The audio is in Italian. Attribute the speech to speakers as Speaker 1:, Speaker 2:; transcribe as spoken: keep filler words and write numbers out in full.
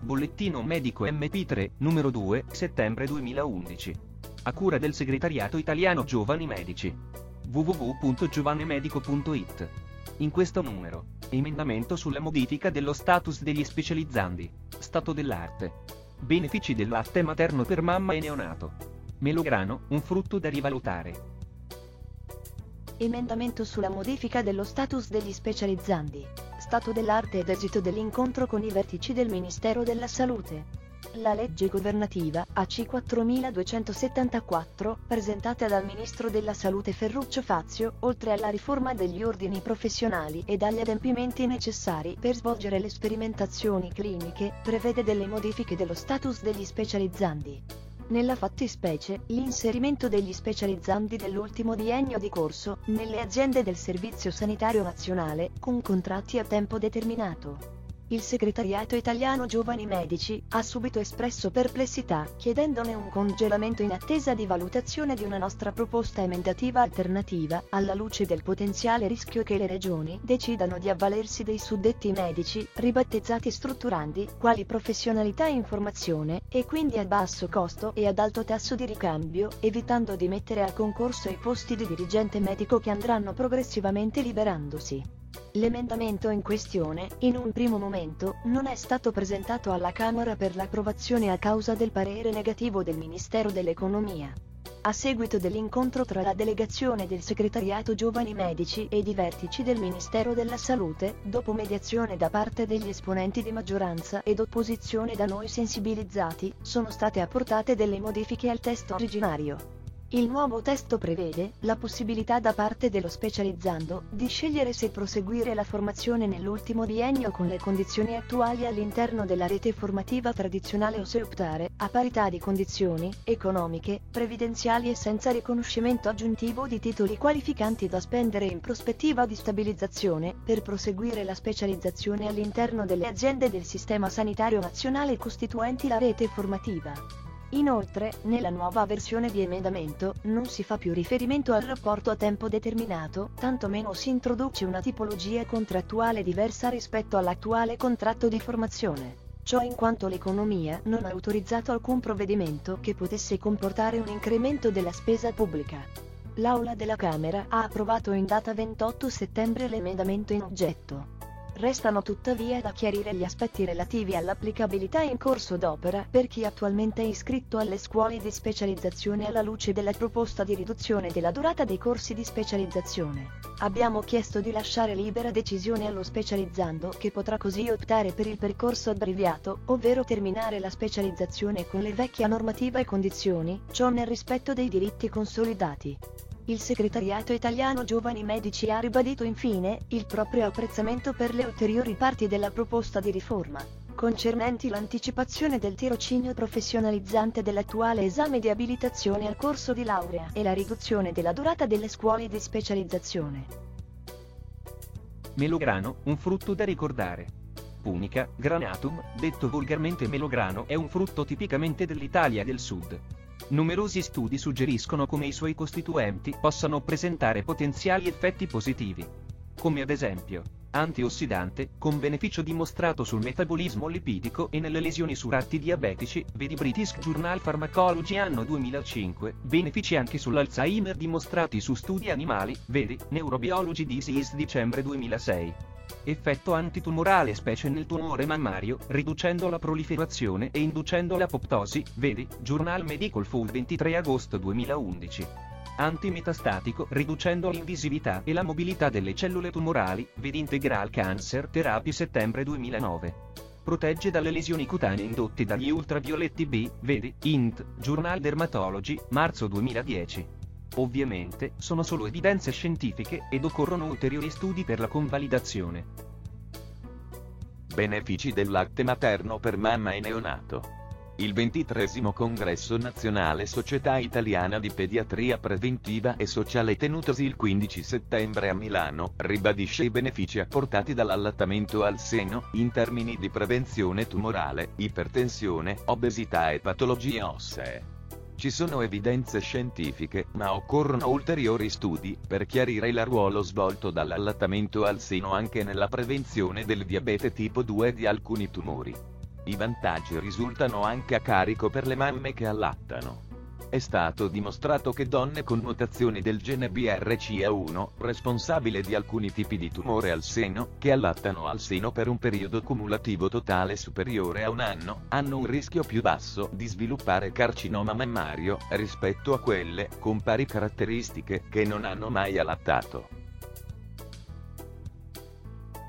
Speaker 1: Bollettino medico M P tre, numero due, settembre duemilaundici. A cura del Segretariato Italiano Giovani Medici. w w w punto giovanemedico punto i t. In questo numero, emendamento sulla modifica dello status degli specializzandi, stato dell'arte. Benefici del latte materno per mamma e neonato. Melograno, un frutto da rivalutare.
Speaker 2: Emendamento sulla modifica dello status degli specializzandi, stato dell'arte ed esito dell'incontro con i vertici del Ministero della Salute. La legge governativa A C quattromiladuecentosettantaquattro, presentata dal Ministro della Salute Ferruccio Fazio, oltre alla riforma degli ordini professionali e dagli adempimenti necessari per svolgere le sperimentazioni cliniche, prevede delle modifiche dello status degli specializzandi. Nella fattispecie, l'inserimento degli specializzandi dell'ultimo biennio di corso nelle aziende del Servizio Sanitario Nazionale, con contratti a tempo determinato. Il Segretariato Italiano Giovani Medici ha subito espresso perplessità, chiedendone un congelamento in attesa di valutazione di una nostra proposta emendativa alternativa, alla luce del potenziale rischio che le regioni decidano di avvalersi dei suddetti medici, ribattezzati strutturandi, quali professionalità in formazione, e quindi a basso costo e ad alto tasso di ricambio, evitando di mettere a concorso i posti di dirigente medico che andranno progressivamente liberandosi. L'emendamento in questione, in un primo momento, non è stato presentato alla Camera per l'approvazione a causa del parere negativo del Ministero dell'Economia. A seguito dell'incontro tra la delegazione del Segretariato Giovani Medici ed i vertici del Ministero della Salute, dopo mediazione da parte degli esponenti di maggioranza ed opposizione da noi sensibilizzati, sono state apportate delle modifiche al testo originario. Il nuovo testo prevede la possibilità da parte dello specializzando di scegliere se proseguire la formazione nell'ultimo biennio con le condizioni attuali all'interno della rete formativa tradizionale o se optare, a parità di condizioni economiche, previdenziali e senza riconoscimento aggiuntivo di titoli qualificanti da spendere in prospettiva di stabilizzazione, per proseguire la specializzazione all'interno delle aziende del Sistema Sanitario Nazionale costituenti la rete formativa. Inoltre, nella nuova versione di emendamento, non si fa più riferimento al rapporto a tempo determinato, tantomeno si introduce una tipologia contrattuale diversa rispetto all'attuale contratto di formazione. Ciò in quanto l'economia non ha autorizzato alcun provvedimento che potesse comportare un incremento della spesa pubblica. L'Aula della Camera ha approvato in data ventotto settembre l'emendamento in oggetto. Restano tuttavia da chiarire gli aspetti relativi all'applicabilità in corso d'opera per chi attualmente è iscritto alle scuole di specializzazione alla luce della proposta di riduzione della durata dei corsi di specializzazione. Abbiamo chiesto di lasciare libera decisione allo specializzando che potrà così optare per il percorso abbreviato, ovvero terminare la specializzazione con le vecchie normative e condizioni, ciò nel rispetto dei diritti consolidati. Il Segretariato Italiano Giovani Medici ha ribadito infine il proprio apprezzamento per le ulteriori parti della proposta di riforma, concernenti l'anticipazione del tirocinio professionalizzante dell'attuale esame di abilitazione al corso di laurea e la riduzione della durata delle scuole di specializzazione.
Speaker 1: Melograno, un frutto da ricordare. Punica granatum, detto volgarmente melograno, è un frutto tipicamente dell'Italia del Sud. Numerosi studi suggeriscono come i suoi costituenti possano presentare potenziali effetti positivi, come ad esempio antiossidante, con beneficio dimostrato sul metabolismo lipidico e nelle lesioni su ratti diabetici, vedi British Journal Pharmacology anno duemilacinque, benefici anche sull'Alzheimer dimostrati su studi animali, vedi Neurobiology Disease dicembre duemilasei. Effetto antitumorale specie nel tumore mammario, riducendo la proliferazione e inducendo l'apoptosi, vedi Journal Medical Food ventitré agosto duemilaundici. Antimetastatico, riducendo l'invisività e la mobilità delle cellule tumorali, vedi Integral Cancer Therapy settembre duemilanove. Protegge dalle lesioni cutanee indotte dagli ultravioletti B, vedi I N T, Journal Dermatology, marzo duemiladieci. Ovviamente, sono solo evidenze scientifiche, ed occorrono ulteriori studi per la convalidazione.
Speaker 3: Benefici del latte materno per mamma e neonato. Il ventitreesimo Congresso Nazionale Società Italiana di Pediatria Preventiva e Sociale tenutosi il quindici settembre a Milano, ribadisce i benefici apportati dall'allattamento al seno, in termini di prevenzione tumorale, ipertensione, obesità e patologie ossee. Ci sono evidenze scientifiche, ma occorrono ulteriori studi, per chiarire il ruolo svolto dall'allattamento al seno anche nella prevenzione del diabete tipo due e di alcuni tumori. I vantaggi risultano anche a carico per le mamme che allattano. È stato dimostrato che donne con mutazioni del gene B R C A uno, responsabile di alcuni tipi di tumore al seno, che allattano al seno per un periodo cumulativo totale superiore a un anno, hanno un rischio più basso di sviluppare carcinoma mammario, rispetto a quelle, con pari caratteristiche, che non hanno mai allattato.